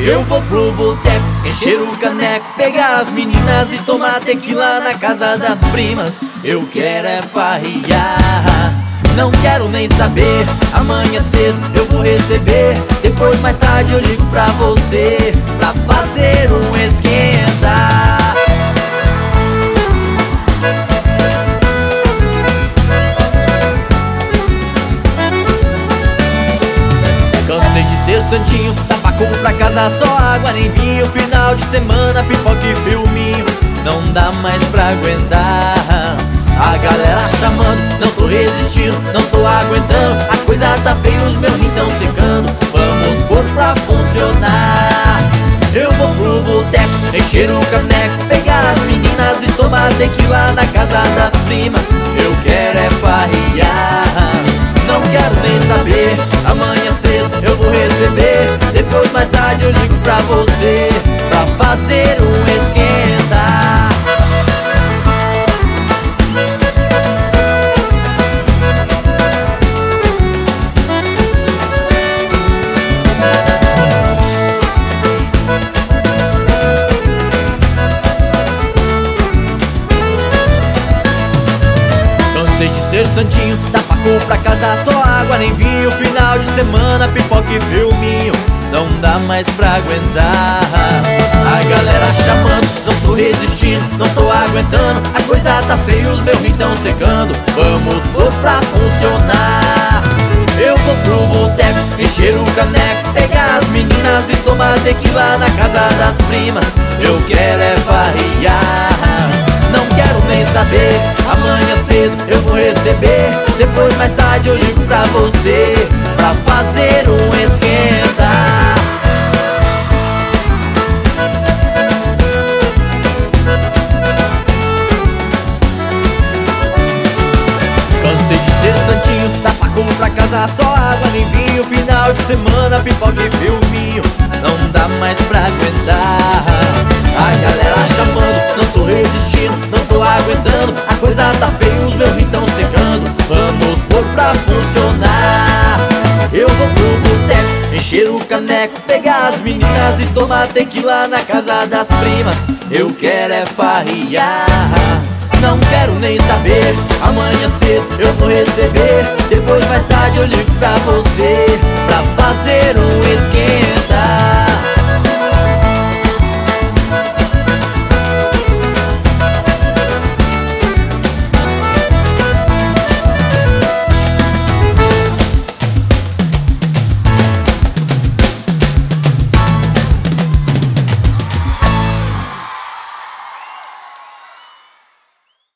Eu vou pro boteco, encher o caneco, pegar as meninas e tomar tequila na casa das primas. Eu quero é farriar, não quero nem saber. Amanhã cedo eu vou receber, depois mais tarde eu ligo pra você, pra fazer um esquenta. Cansei de ser santinho, da facu pra casa só água nem vinho. Final de semana, pipoca e filminho, não dá mais pra aguentar. A galera chamando, não tô resistindo, não tô aguentando. A coisa tá feia, os meus rins tão secando, vamos pôr pra funcionar. Eu vou pro boteco, encher o caneco, pegar as meninas e tomar tequila na casa das primas. Eu quero é farriar, não quero nem saber. Amanhã cedo eu vou receber, depois mais tarde eu ligo pra você, pra fazer um esquenta. Cansei de ser santinho, da facu pra casa só água nem vinho. Final de semana, pipoca e filminho, não dá mais pra aguentar. A galera chamando, não tô resistindo, não tô aguentando. A coisa tá feia, os meus rins tão secando, vamos pôr pra funcionar. Eu vou pro boteco, encher o caneco, pegar as meninas e tomar tequila na casa das primas. Eu quero é farriar, não quero nem saber. Amanhã cedo eu vou receber, depois mais tarde eu ligo pra você, pra fazer um esquenta. Cansei de ser santinho, da facu pra casa só água nem vinho. Final de semana, pipoca e filminho, não dá mais pra aguentar. A galera chamando, não tô resistindo, não tô aguentando. A coisa tá feia, os meus rins tão secando, vamos pôr pra funcionar. Eu vou pro boteco, encher o caneco, pegar as meninas e tomar tequila na casa das primas. Eu quero é farriar, não quero nem saber. Amanhã cedo eu vou receber, depois mais tarde eu ligo pra você, pra fazer